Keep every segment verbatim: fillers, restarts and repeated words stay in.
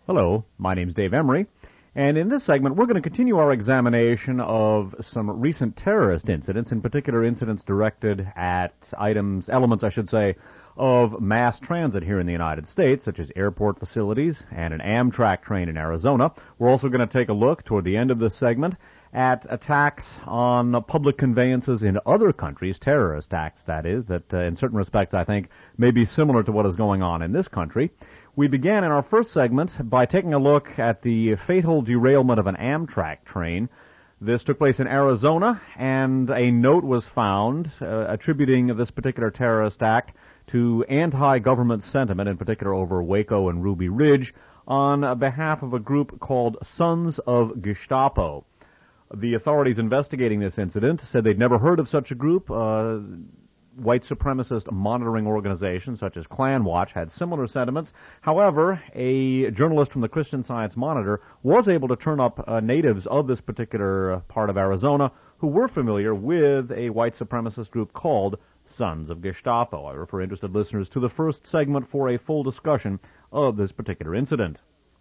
Hello, my name's Dave Emery, and in this segment we're going to continue our examination of some recent terrorist incidents, in particular incidents directed at items, elements I should say, of mass transit here in the United States, such as airport facilities and an Amtrak train in Arizona. We're also going to take a look toward the end of this segment at attacks on public conveyances in other countries, terrorist acts, that is, that uh, in certain respects I think may be similar to what is going on in this country. We began in our first segment by taking a look at the fatal derailment of an Amtrak train. This took place in Arizona, and a note was found uh, attributing this particular terrorist act to anti-government sentiment, in particular over Waco and Ruby Ridge, on behalf of a group called Sons of Gestapo. The authorities investigating this incident said they'd never heard of such a group. Uh, white supremacist monitoring organizations such as Klan Watch had similar sentiments. However, a journalist from the Christian Science Monitor was able to turn up uh, natives of this particular part of Arizona who were familiar with a white supremacist group called Sons of Gestapo. I refer interested listeners to the first segment for a full discussion of this particular incident.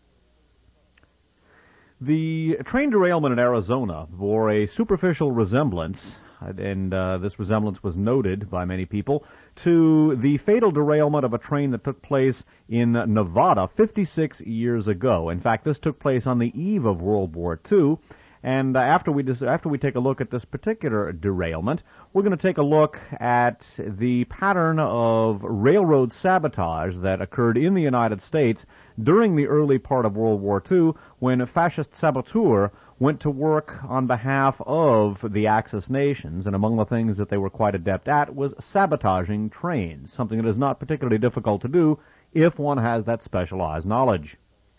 The train derailment in Arizona bore a superficial resemblance, and uh, this resemblance was noted by many people, to the fatal derailment of a train that took place in Nevada fifty-six years ago. In fact, this took place on the eve of World War Two. And uh, after we dis- after we take a look at this particular derailment, we're going to take a look at the pattern of railroad sabotage that occurred in the United States during the early part of World War Two, when a fascist saboteur went to work on behalf of the Axis nations, and among the things that they were quite adept at was sabotaging trains, something that is not particularly difficult to do if one has that specialized knowledge.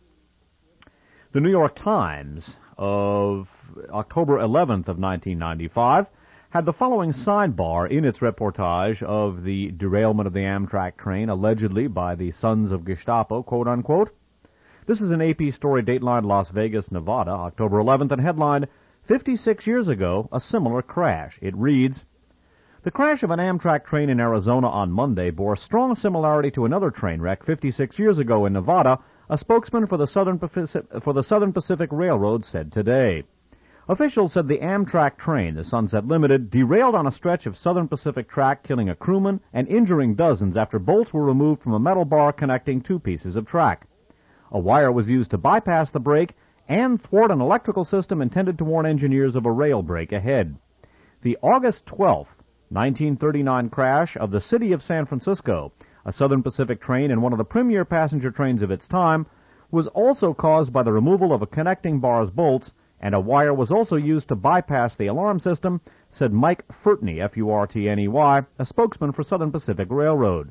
The New York Times of October eleventh of nineteen ninety-five had the following sidebar in its reportage of the derailment of the Amtrak train, allegedly by the Sons of Gestapo, quote-unquote. This is an A P story dateline Las Vegas, Nevada, October eleventh, and headlined, fifty-six years ago, a similar crash. It reads, "The crash of an Amtrak train in Arizona on Monday bore strong similarity to another train wreck fifty-six years ago in Nevada," a spokesman for the Southern Pacific, for the Southern Pacific Railroad said today. Officials said the Amtrak train, the Sunset Limited, derailed on a stretch of Southern Pacific track, killing a crewman and injuring dozens after bolts were removed from a metal bar connecting two pieces of track. A wire was used to bypass the break and thwart an electrical system intended to warn engineers of a rail break ahead. The August twelfth, nineteen thirty-nine crash of the City of San Francisco, a Southern Pacific train and one of the premier passenger trains of its time, was also caused by the removal of a connecting bar's bolts, and a wire was also used to bypass the alarm system, said Mike Furtney, F U R T N E Y, a spokesman for Southern Pacific Railroad.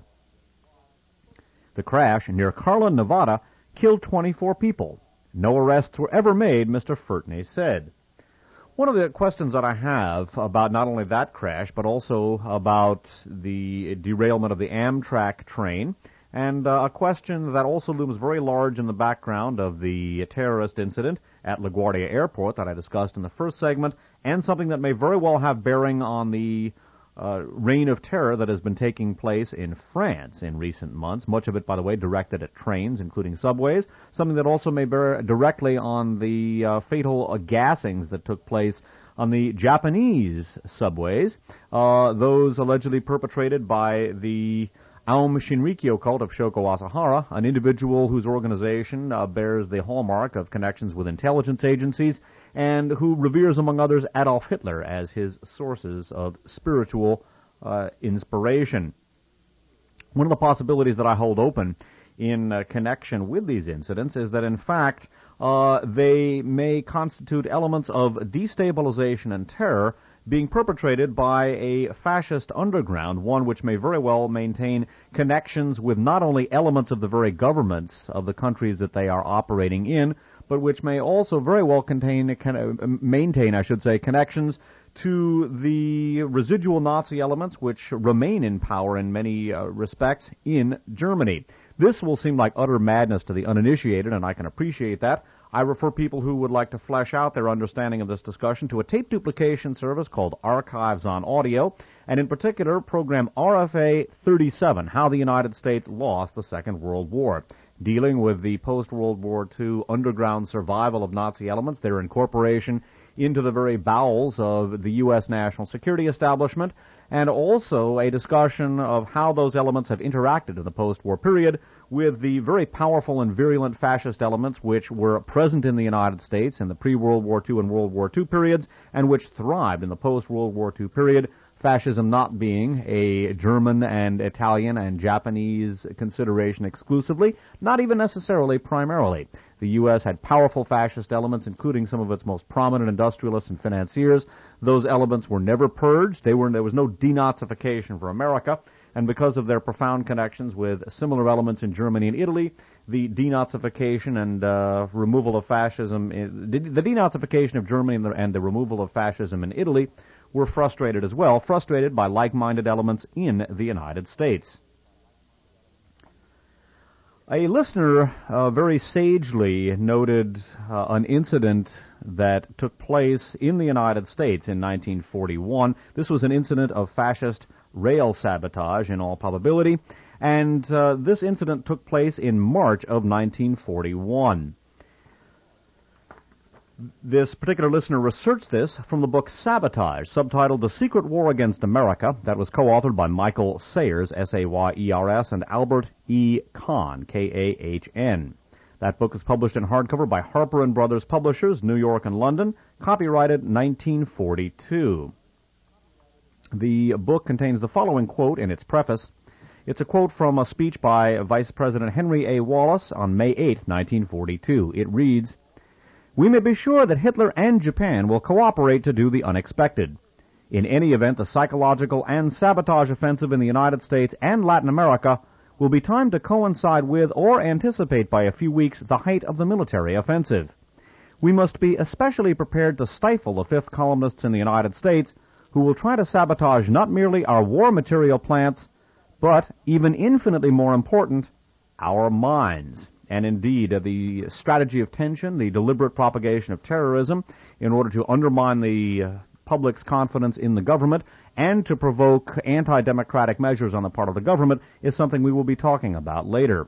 The crash near Carlin, Nevada, killed twenty-four people. No arrests were ever made, Mister Furtney said. One of the questions that I have about not only that crash, but also about the derailment of the Amtrak train, and uh, a question that also looms very large in the background of the terrorist incident at LaGuardia Airport that I discussed in the first segment, and something that may very well have bearing on the uh, reign of terror that has been taking place in France in recent months, much of it, by the way, directed at trains, including subways, something that also may bear directly on the uh, fatal uh, gassings that took place on the Japanese subways, uh, those allegedly perpetrated by the Aum Shinrikyo cult of Shoko Asahara, an individual whose organization uh, bears the hallmark of connections with intelligence agencies, and who reveres, among others, Adolf Hitler as his sources of spiritual uh, inspiration. One of the possibilities that I hold open in uh, connection with these incidents is that, in fact, uh, they may constitute elements of destabilization and terror being perpetrated by a fascist underground, one which may very well maintain connections with not only elements of the very governments of the countries that they are operating in, but which may also very well contain, maintain, I should say, connections to the residual Nazi elements which remain in power in many uh, respects in Germany. This will seem like utter madness to the uninitiated, and I can appreciate that. I refer people who would like to flesh out their understanding of this discussion to a tape duplication service called Archives on Audio, and in particular, program R F A thirty-seven, How the United States Lost the Second World War. dealing with the post-World War Two underground survival of Nazi elements, their incorporation into the very bowels of the U S national security establishment, and also a discussion of how those elements have interacted in the post-war period with the very powerful and virulent fascist elements which were present in the United States in the pre-World War Two and World War Two periods, and which thrived in the post-World War Two period, fascism not being a German and Italian and Japanese consideration exclusively, not even necessarily primarily. The U S had powerful fascist elements, including some of its most prominent industrialists and financiers. Those elements were never purged. They were, there was no denazification for America. And because of their profound connections with similar elements in Germany and Italy, the denazification and uh, removal of fascism, in, the denazification of Germany and the, and the removal of fascism in Italy were frustrated as well, frustrated by like-minded elements in the United States. A listener uh, very sagely noted uh, an incident that took place in the United States in nineteen forty-one. This was an incident of fascist rail sabotage, in all probability, and uh, this incident took place in March of nineteen forty-one. This particular listener researched this from the book Sabotage, subtitled The Secret War Against America, that was co-authored by Michael Sayers, S A Y E R S, and Albert E. Kahn, K A H N. That book is published in hardcover by Harper and Brothers Publishers, New York and London, copyrighted nineteen forty-two. The book contains the following quote in its preface. It's a quote from a speech by Vice President Henry A. Wallace on May eighth, nineteen forty-two. It reads, "We may be sure that Hitler and Japan will cooperate to do the unexpected. In any event, the psychological and sabotage offensive in the United States and Latin America will be timed to coincide with or anticipate by a few weeks the height of the military offensive. We must be especially prepared to stifle the fifth columnists in the United States who will try to sabotage not merely our war material plants, but, even infinitely more important, our minds." And indeed, uh, the strategy of tension, the deliberate propagation of terrorism in order to undermine the uh, public's confidence in the government and to provoke anti-democratic measures on the part of the government is something we will be talking about later.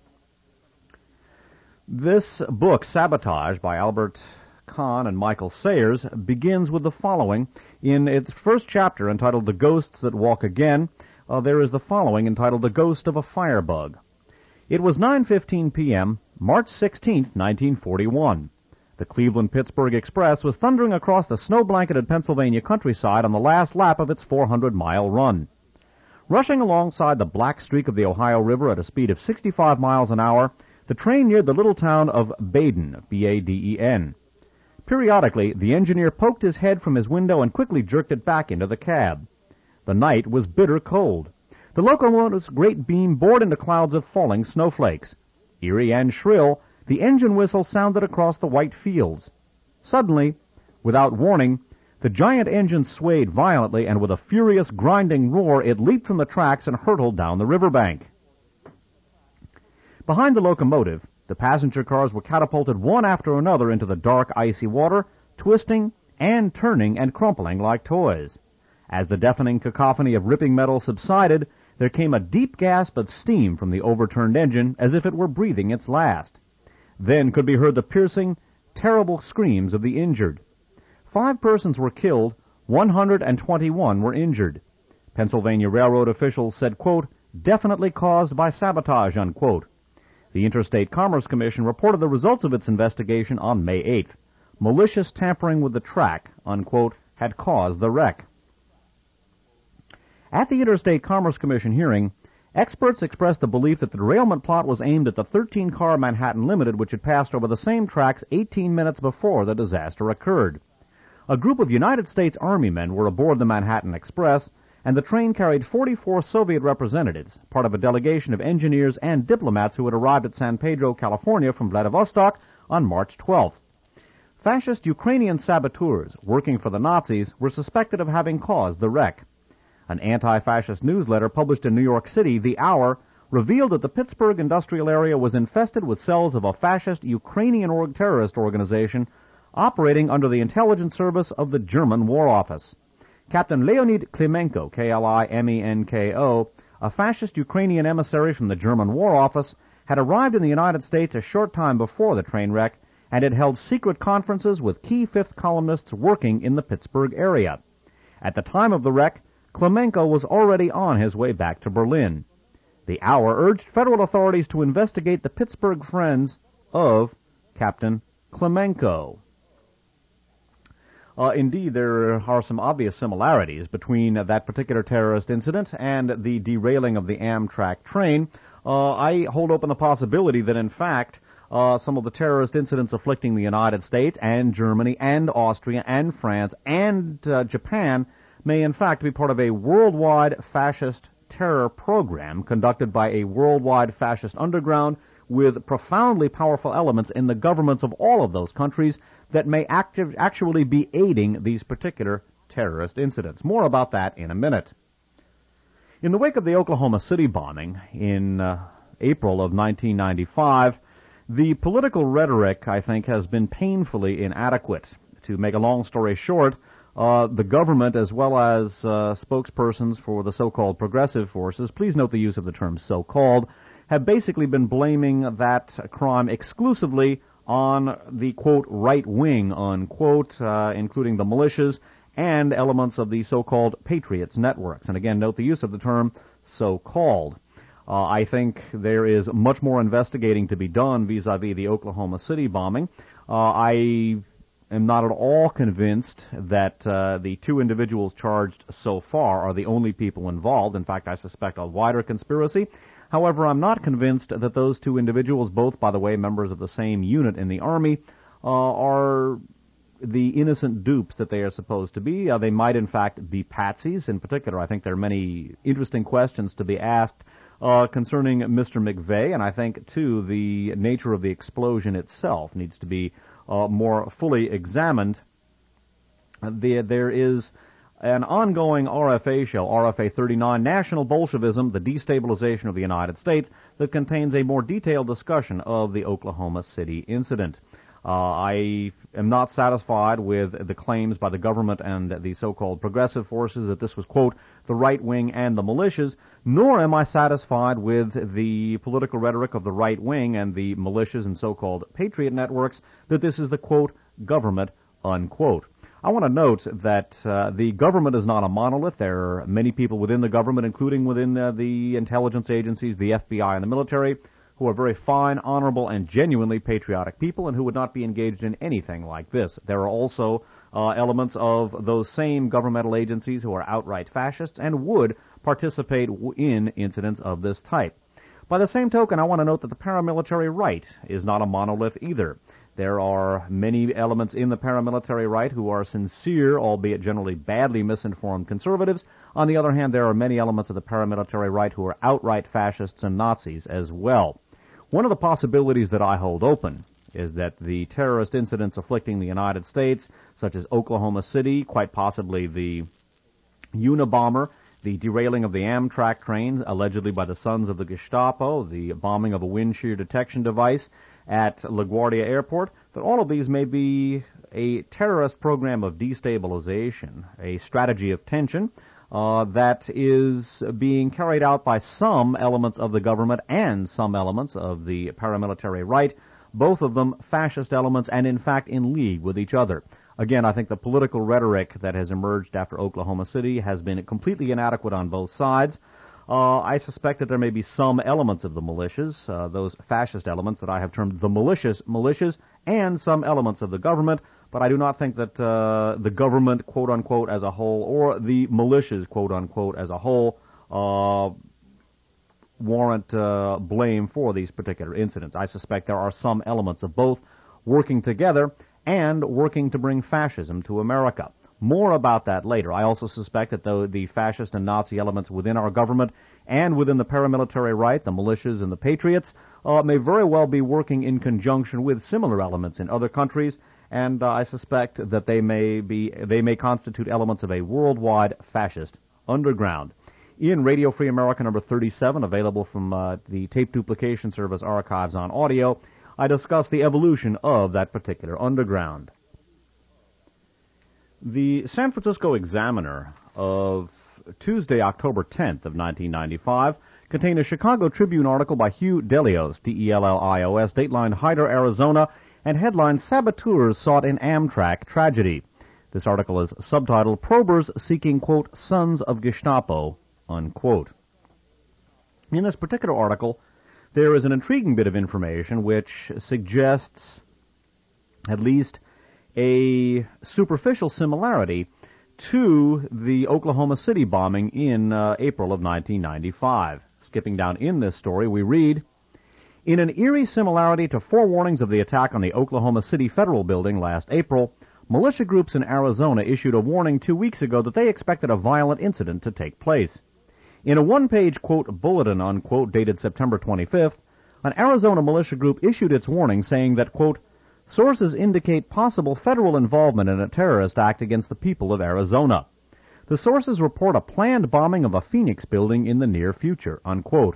This book, Sabotage, by Albert Kahn and Michael Sayers, begins with the following. In its first chapter, entitled The Ghosts That Walk Again, uh, there is the following, entitled The Ghost of a Firebug. It was nine fifteen p.m., March sixteenth, nineteen forty-one. The Cleveland-Pittsburgh Express was thundering across the snow-blanketed Pennsylvania countryside on the last lap of its four hundred mile run. Rushing alongside the black streak of the Ohio River at a speed of sixty-five miles an hour, the train neared the little town of Baden, B A D E N. Periodically, the engineer poked his head from his window and quickly jerked it back into the cab. The night was bitter cold. The locomotive's great beam bored into clouds of falling snowflakes. Eerie and shrill, the engine whistle sounded across the white fields. Suddenly, without warning, the giant engine swayed violently, and with a furious, grinding roar, it leaped from the tracks and hurtled down the riverbank. Behind the locomotive, the passenger cars were catapulted one after another into the dark, icy water, twisting and turning and crumpling like toys. As the deafening cacophony of ripping metal subsided, there came a deep gasp of steam from the overturned engine, as if it were breathing its last. Then could be heard the piercing, terrible screams of the injured. Five persons were killed, one hundred twenty-one were injured. Pennsylvania Railroad officials said, quote, "definitely caused by sabotage," unquote. The Interstate Commerce Commission reported the results of its investigation on May eighth. Malicious tampering with the track, unquote, had caused the wreck. At the Interstate Commerce Commission hearing, experts expressed the belief that the derailment plot was aimed at the thirteen-car Manhattan Limited, which had passed over the same tracks eighteen minutes before the disaster occurred. A group of United States Army men were aboard the Manhattan Express, and the train carried forty-four Soviet representatives, part of a delegation of engineers and diplomats who had arrived at San Pedro, California from Vladivostok on March twelfth. Fascist Ukrainian saboteurs working for the Nazis were suspected of having caused the wreck. An anti-fascist newsletter published in New York City, The Hour, revealed that the Pittsburgh industrial area was infested with cells of a fascist Ukrainian org- terrorist organization operating under the intelligence service of the German War Office. Captain Leonid Klimenko, K L I M E N K O, a fascist Ukrainian emissary from the German War Office, had arrived in the United States a short time before the train wreck and had held secret conferences with key Fifth columnists working in the Pittsburgh area. At the time of the wreck, Klemenko was already on his way back to Berlin. The Hour urged federal authorities to investigate the Pittsburgh friends of Captain Klemenko. Uh, indeed, there are some obvious similarities between uh, that particular terrorist incident and the derailing of the Amtrak train. Uh, I hold open the possibility that, in fact, uh, some of the terrorist incidents afflicting the United States and Germany and Austria and France and uh, Japan may, in fact, be part of a worldwide fascist terror program conducted by a worldwide fascist underground with profoundly powerful elements in the governments of all of those countries that may active, actually be aiding these particular terrorist incidents. More about that in a minute. In the wake of the Oklahoma City bombing in uh, April of nineteen ninety-five, the political rhetoric, I think, has been painfully inadequate. To make a long story short, uh, the government, as well as uh, spokespersons for the so-called progressive forces, please note the use of the term so-called, have basically been blaming that crime exclusively on the, quote, right wing, unquote, uh, including the militias and elements of the so-called Patriots networks. And again, note the use of the term so-called. Uh, I think there is much more investigating to be done vis-a-vis the Oklahoma City bombing. Uh, I am not at all convinced that uh, the two individuals charged so far are the only people involved. In fact, I suspect a wider conspiracy. However, I'm not convinced that those two individuals, both, by the way, members of the same unit in the Army, uh, are the innocent dupes that they are supposed to be. Uh, they might, in fact, be patsies. In particular, I think there are many interesting questions to be asked uh, concerning Mister McVeigh, and I think, too, the nature of the explosion itself needs to be uh, more fully examined. Uh, there, there is an ongoing R F A show, R F A thirty-nine, National Bolshevism, the Destabilization of the United States, that contains a more detailed discussion of the Oklahoma City incident. Uh, I am not satisfied with the claims by the government and the so-called progressive forces that this was, quote, the right wing and the militias, nor am I satisfied with the political rhetoric of the right wing and the militias and so-called patriot networks that this is the, quote, government, unquote. I want to note that uh, the government is not a monolith. There are many people within the government, including within uh, the intelligence agencies, the F B I and the military, who are very fine, honorable, and genuinely patriotic people and who would not be engaged in anything like this. There are also uh, elements of those same governmental agencies who are outright fascists and would participate w- in incidents of this type. By the same token, I want to note that the paramilitary right is not a monolith either. There are many elements in the paramilitary right who are sincere, albeit generally badly misinformed conservatives. On the other hand, there are many elements of the paramilitary right who are outright fascists and Nazis as well. One of the possibilities that I hold open is that the terrorist incidents afflicting the United States, such as Oklahoma City, quite possibly the Unabomber, the derailing of the Amtrak train, allegedly by the sons of the Gestapo, the bombing of a wind shear detection device at LaGuardia Airport, that all of these may be a terrorist program of destabilization, a strategy of tension uh, that is being carried out by some elements of the government and some elements of the paramilitary right, both of them fascist elements and, in fact, in league with each other. Again, I think the political rhetoric that has emerged after Oklahoma City has been completely inadequate on both sides. Uh, I suspect that there may be some elements of the militias, uh, those fascist elements that I have termed the malicious militias, and some elements of the government, but I do not think that uh, the government, quote-unquote, as a whole, or the militias, quote-unquote, as a whole, uh, warrant uh, blame for these particular incidents. I suspect there are some elements of both working together and working to bring fascism to America. More about that later. I also suspect that the, the fascist and Nazi elements within our government and within the paramilitary right, the militias and the patriots, uh, may very well be working in conjunction with similar elements in other countries, and uh, I suspect that they may be they may constitute elements of a worldwide fascist underground. In Radio Free America number thirty-seven, available from uh, the tape duplication service Archives on Audio, I discuss the evolution of that particular underground. The San Francisco Examiner of Tuesday, October tenth of nineteen ninety-five, contain a Chicago Tribune article by Hugh Delios, D E L L I O S, dateline Hyder, Arizona, and headline Saboteurs Sought in Amtrak Tragedy. This article is subtitled Probers Seeking, quote, Sons of Gestapo, unquote. In this particular article, there is an intriguing bit of information which suggests at least a superficial similarity to the Oklahoma City bombing in uh, April of nineteen ninety-five. Skipping down in this story, we read, in an eerie similarity to forewarnings of the attack on the Oklahoma City Federal Building last April, militia groups in Arizona issued a warning two weeks ago that they expected a violent incident to take place. In a one-page, quote, bulletin, unquote, dated September twenty-fifth, an Arizona militia group issued its warning saying that, quote, sources indicate possible federal involvement in a terrorist act against the people of Arizona. The sources report a planned bombing of a Phoenix building in the near future, unquote.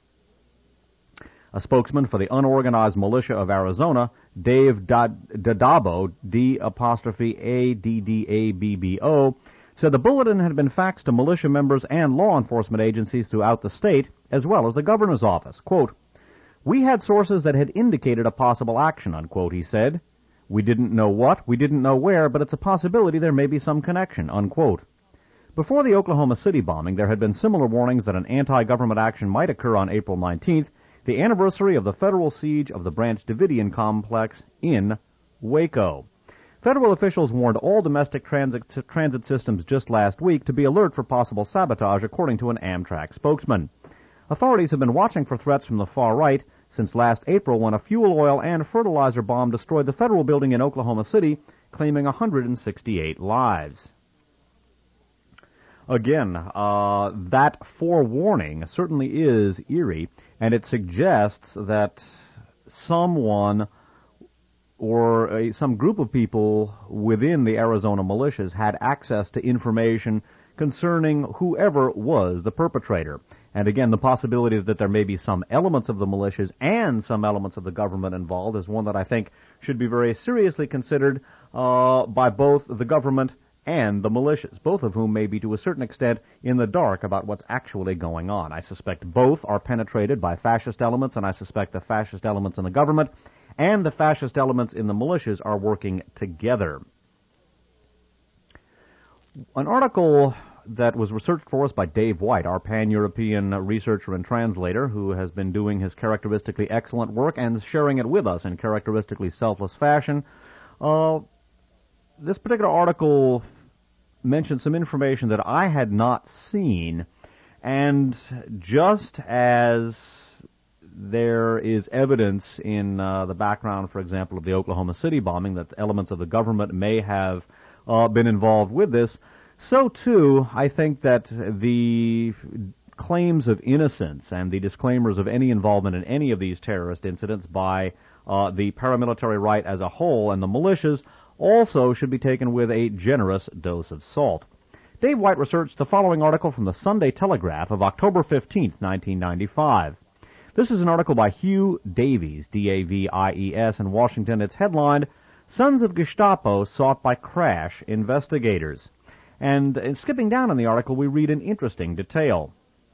A spokesman for the unorganized militia of Arizona, Dave Dadabo, D apostrophe A D D A B B O, said the bulletin had been faxed to militia members and law enforcement agencies throughout the state, as well as the governor's office. Quote, we had sources that had indicated a possible action, unquote, he said. We didn't know what, we didn't know where, but it's a possibility there may be some connection, unquote. Before the Oklahoma City bombing, there had been similar warnings that an anti-government action might occur on April nineteenth, the anniversary of the federal siege of the Branch Davidian complex in Waco. Federal officials warned all domestic transit, transit systems just last week to be alert for possible sabotage, according to an Amtrak spokesman. Authorities have been watching for threats from the far right since last April when a fuel oil and fertilizer bomb destroyed the federal building in Oklahoma City, claiming one hundred sixty-eight lives. Again, uh, that forewarning certainly is eerie, and it suggests that someone or a, some group of people within the Arizona militias had access to information concerning whoever was the perpetrator. And again, the possibility that there may be some elements of the militias and some elements of the government involved is one that I think should be very seriously considered uh, by both the government and the militias, both of whom may be to a certain extent in the dark about what's actually going on. I suspect both are penetrated by fascist elements, and I suspect the fascist elements in the government and the fascist elements in the militias are working together. An article that was researched for us by Dave White, our pan-European researcher and translator, who has been doing his characteristically excellent work and sharing it with us in characteristically selfless fashion. Uh, this particular article mentioned some information that I had not seen, and just as there is evidence in uh, the background, for example, of the Oklahoma City bombing, that elements of the government may have uh, been involved with this, so too I think that the claims of innocence and the disclaimers of any involvement in any of these terrorist incidents by uh, the paramilitary right as a whole and the militias also should be taken with a generous dose of salt. Dave White researched the following article from the Sunday Telegraph of October fifteenth, nineteen ninety-five. This is an article by Hugh Davies, D A V I E S, in Washington. It's headlined, Sons of Gestapo Sought by Crash Investigators. And, and skipping down in the article, we read an interesting detail.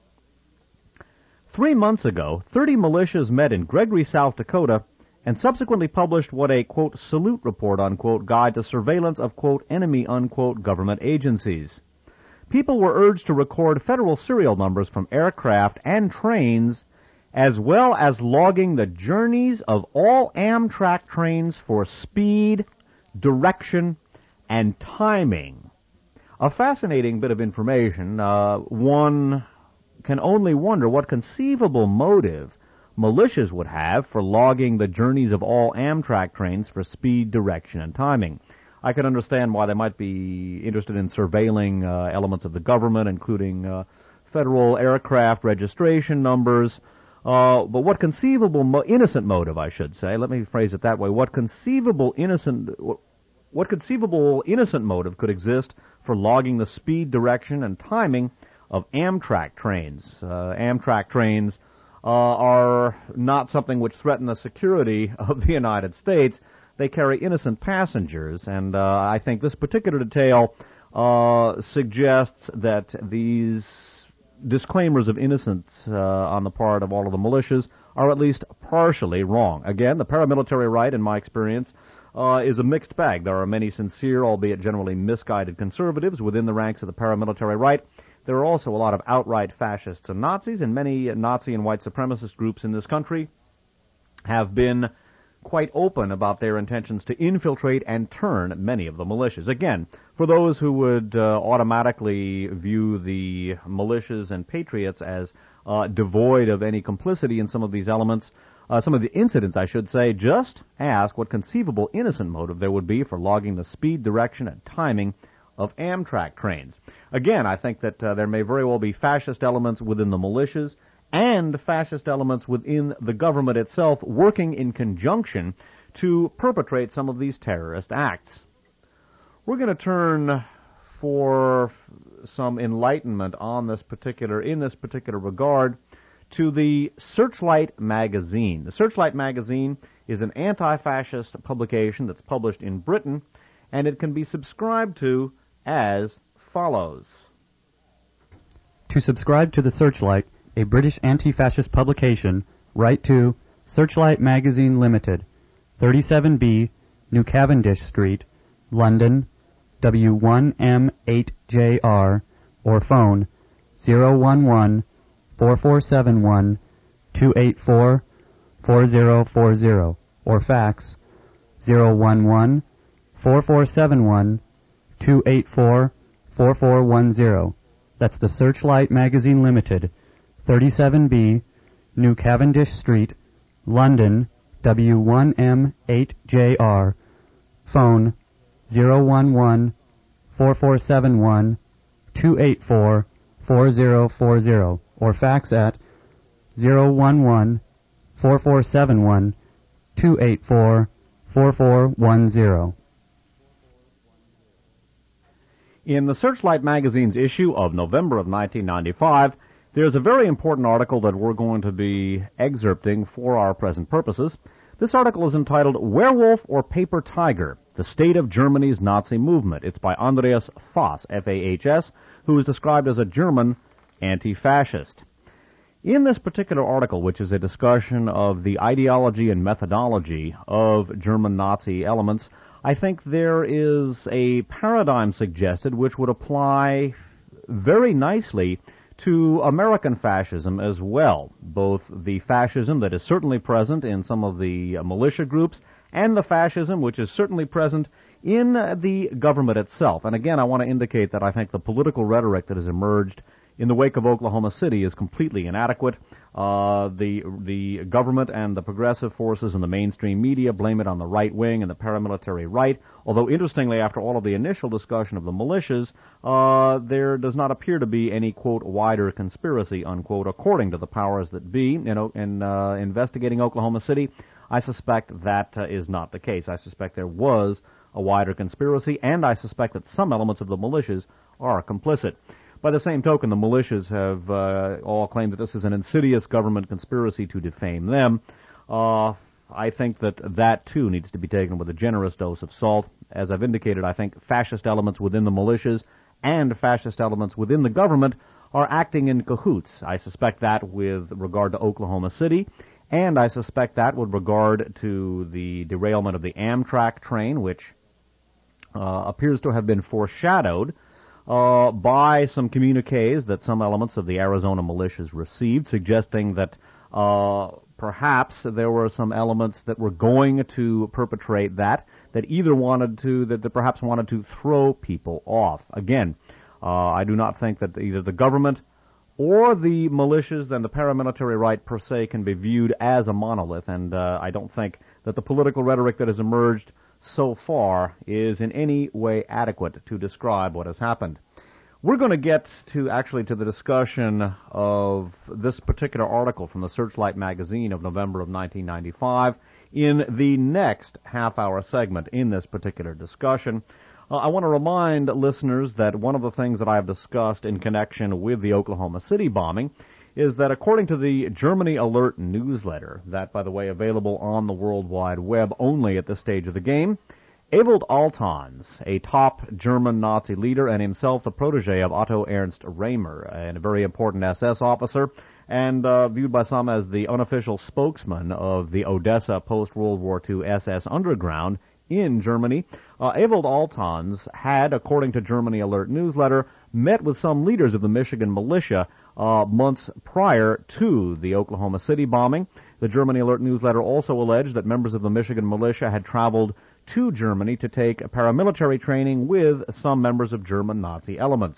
Three months ago, thirty militias met in Gregory, South Dakota, and subsequently published what a, quote, salute report, unquote, guide to surveillance of, quote, enemy, unquote, government agencies. People were urged to record federal serial numbers from aircraft and trains, as well as logging the journeys of all Amtrak trains for speed, direction, and timing. A fascinating bit of information. Uh, one can only wonder what conceivable motive militias would have for logging the journeys of all Amtrak trains for speed, direction, and timing. I can understand why they might be interested in surveilling uh, elements of the government, including uh, federal aircraft registration numbers. Uh, but what conceivable, mo- innocent motive, I should say, let me phrase it that way, what conceivable innocent, what conceivable innocent motive could exist for logging the speed, direction, and timing of Amtrak trains? Uh, Amtrak trains Uh, are not something which threaten the security of the United States. They carry innocent passengers, and uh, I think this particular detail uh, suggests that these disclaimers of innocence uh, on the part of all of the militias are at least partially wrong. Again, the paramilitary right, in my experience, uh, is a mixed bag. There are many sincere, albeit generally misguided conservatives within the ranks of the paramilitary right. There are also a lot of outright fascists and Nazis, and many Nazi and white supremacist groups in this country have been quite open about their intentions to infiltrate and turn many of the militias. Again, for those who would uh, automatically view the militias and patriots as uh, devoid of any complicity in some of these elements, uh, some of the incidents, I should say, just ask what conceivable innocent motive there would be for logging the speed, direction, and timing of Amtrak trains. Again, I think that uh, there may very well be fascist elements within the militias and fascist elements within the government itself working in conjunction to perpetrate some of these terrorist acts. We're going to turn for some enlightenment on this particular, in this particular regard, to the Searchlight magazine. The Searchlight magazine is an anti-fascist publication that's published in Britain, and it can be subscribed to as follows. To subscribe to the Searchlight, a British anti-fascist publication, write to Searchlight Magazine Limited, thirty-seven B, New Cavendish Street, London, W one M eight J R, or phone zero one one, four four seven one, two eight four, four zero four zero, or fax zero one one, four four seven one, two eight four, four four one zero. That's the Searchlight Magazine Limited, thirty-seven B, New Cavendish Street, London, W one M eight J R, phone zero one one, four four seven one, two eight four, four zero four zero, or fax at zero one one, four four seven one, two eight four, four four one zero. In the Searchlight magazine's issue of November of nineteen ninety-five, there's a very important article that we're going to be excerpting for our present purposes. This article is entitled Werewolf or Paper Tiger, The State of Germany's Nazi Movement. It's by Andreas Fass, F A H S, who is described as a German anti-fascist. In this particular article, which is a discussion of the ideology and methodology of German Nazi elements, I think there is a paradigm suggested which would apply very nicely to American fascism as well, both the fascism that is certainly present in some of the uh, militia groups and the fascism which is certainly present in uh, the government itself. And again, I want to indicate that I think the political rhetoric that has emerged in the wake of Oklahoma City is completely inadequate. Uh, the the government and the progressive forces in the mainstream media blame it on the right wing and the paramilitary right, although interestingly, after all of the initial discussion of the militias, uh, there does not appear to be any, quote, wider conspiracy, unquote, according to the powers that be. You know, in uh, investigating Oklahoma City, I suspect that uh, is not the case. I suspect there was a wider conspiracy, and I suspect that some elements of the militias are complicit. By the same token, the militias have uh, all claimed that this is an insidious government conspiracy to defame them. Uh, I think that that, too, needs to be taken with a generous dose of salt. As I've indicated, I think fascist elements within the militias and fascist elements within the government are acting in cahoots. I suspect that with regard to Oklahoma City, and I suspect that with regard to the derailment of the Amtrak train, which uh, appears to have been foreshadowed Uh, by some communiques that some elements of the Arizona militias received, suggesting that uh, perhaps there were some elements that were going to perpetrate that, that either wanted to, that, that perhaps wanted to throw people off. Again, uh, I do not think that either the government or the militias and the paramilitary right per se can be viewed as a monolith, and uh, I don't think that the political rhetoric that has emerged so far is in any way adequate to describe what has happened. We're going to get to actually to the discussion of this particular article from the Searchlight magazine of November of nineteen ninety-five in the next half-hour segment in this particular discussion. Uh, I want to remind listeners that one of the things that I have discussed in connection with the Oklahoma City bombing is that according to the Germany Alert newsletter, that, by the way, available on the World Wide Web only at this stage of the game, Ewald Altons, a top German Nazi leader and himself the protege of Otto Ernst Rehmer, and a very important S S officer, and uh, viewed by some as the unofficial spokesman of the Odessa post-World War Two S S underground in Germany. Uh, Ewald Altons had, according to Germany Alert newsletter, met with some leaders of the Michigan militia uh, months prior to the Oklahoma City bombing. The Germany Alert newsletter also alleged that members of the Michigan militia had traveled to Germany to take paramilitary training with some members of German Nazi elements.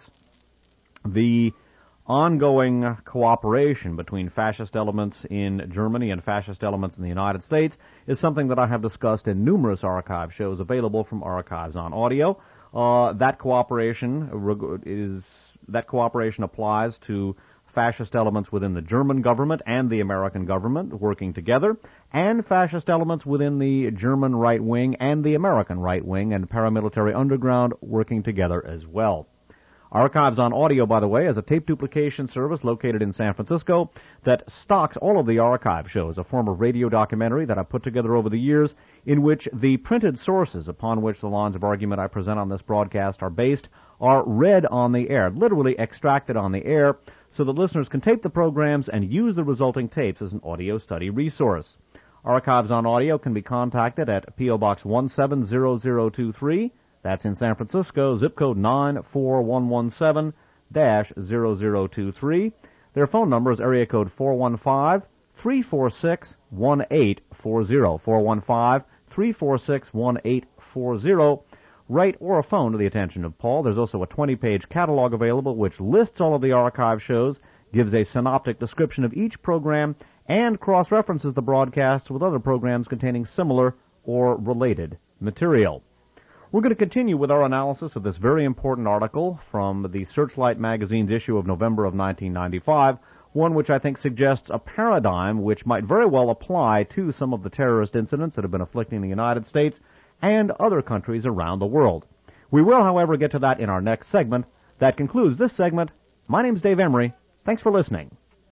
The ongoing cooperation between fascist elements in Germany and fascist elements in the United States is something that I have discussed in numerous archive shows available from Archives on Audio. Uh, that cooperation is that cooperation applies to fascist elements within the German government and the American government working together, and fascist elements within the German right wing and the American right wing and paramilitary underground working together as well. Archives on Audio, by the way, is a tape duplication service located in San Francisco that stocks all of the archive shows, a form of radio documentary that I put together over the years, in which the printed sources upon which the lines of argument I present on this broadcast are based are read on the air, literally extracted on the air, so that listeners can tape the programs and use the resulting tapes as an audio study resource. Archives on Audio can be contacted at P O. Box one seven zero zero two three. That's in San Francisco, zip code nine four one one seven dash zero zero two three. Their phone number is area code four one five, three four six, one eight four zero, four one five, three four six, one eight four zero. Write or a phone to the attention of Paul. There's also a twenty-page catalog available which lists all of the archive shows, gives a synoptic description of each program, and cross-references the broadcasts with other programs containing similar or related material. We're going to continue with our analysis of this very important article from the Searchlight magazine's issue of November of nineteen ninety-five, one which I think suggests a paradigm which might very well apply to some of the terrorist incidents that have been afflicting the United States and other countries around the world. We will, however, get to that in our next segment. That concludes this segment. My name's Dave Emery. Thanks for listening.